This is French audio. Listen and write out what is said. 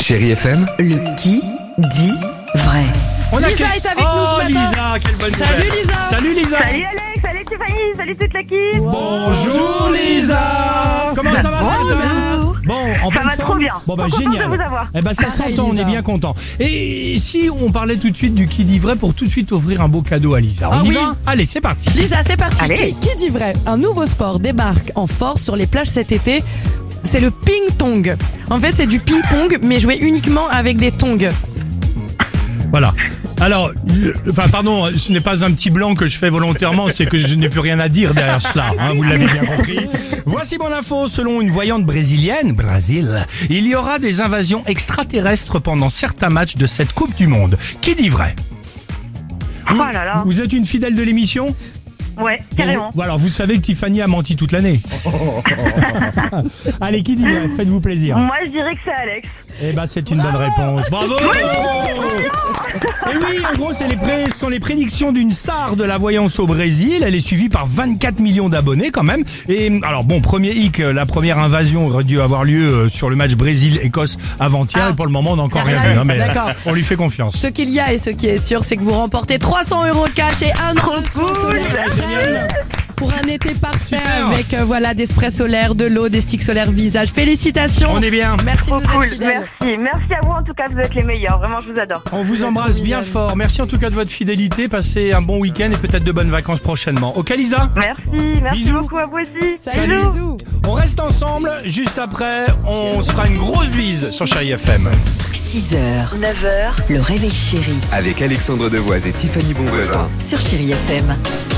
Chérie FM, Le qui dit vrai. Lisa est avec nous ce matin. Lisa, quelle bonne Salut nouvelle. Lisa. Salut Lisa. Salut Alex, salut Tiffany, salut toute l'équipe. Bonjour Lisa. Comment ça va ce matin? Bon, en Ça pleine va trop forme. bien. Bon bah Trop contente génial. de vous avoir. Eh ben ça Pareil, s'entend, on Lisa. est bien content. Et si on parlait tout de suite du qui dit vrai pour tout de suite offrir un beau cadeau à Lisa. On y oui. va? Allez, c'est parti. Lisa, c'est parti. Allez. Qui dit vrai? Un nouveau sport débarque en force sur les plages cet été. C'est le ping-pong. En fait, c'est du ping-pong, mais joué uniquement avec des tongs. Voilà. Alors, pardon, ce n'est pas un petit blanc que je fais volontairement, c'est que je n'ai plus rien à dire derrière cela, hein, vous l'avez bien compris. Voici mon info, selon une voyante brésilienne, Brésil, il y aura des invasions extraterrestres pendant certains matchs de cette Coupe du Monde. Qui dit vrai? Oh là là. Vous êtes une fidèle de l'émission? Ouais, carrément. Bon, alors, vous savez que Tiffany a menti toute l'année. Allez, qui dit vrai? Faites-vous plaisir. Moi, je dirais que c'est Alex. Eh ben, c'est une bonne réponse. Bravo! Et oui, en gros, ce sont les prédictions d'une star de la voyance au Brésil. Elle est suivie par 24 millions d'abonnés quand même. Et alors bon, premier hic, la première invasion aurait dû avoir lieu sur le match Brésil-Écosse avant-hier. Ah. Et pour le moment, on n'a encore rien Rien. vu. Hein, mais D'accord. on lui fait confiance. Ce qu'il y a et ce qui est sûr, c'est que vous remportez 300 € cash et un an de soins solaires. Pour un été parfait Super. avec des sprays solaires, de l'eau, des sticks solaires visage. Félicitations. On est bien. Merci de Trop nous cool, être fidèles. merci à vous en tout cas, vous êtes les meilleurs, vraiment je vous adore. On vous êtes embrasse trop bien mignonne. fort. Merci en tout cas de votre fidélité. Passez un bon week-end et peut-être de bonnes vacances prochainement. Ok, Lisa? Merci Bisous. beaucoup à vous aussi. Salut, bisous. On reste ensemble. Juste après, on se fera une grosse bise sur Chérie FM. 6h, 9h, le réveil chéri avec Alexandre Devoise et Tiffany Bonvoisin. sur Chérie FM.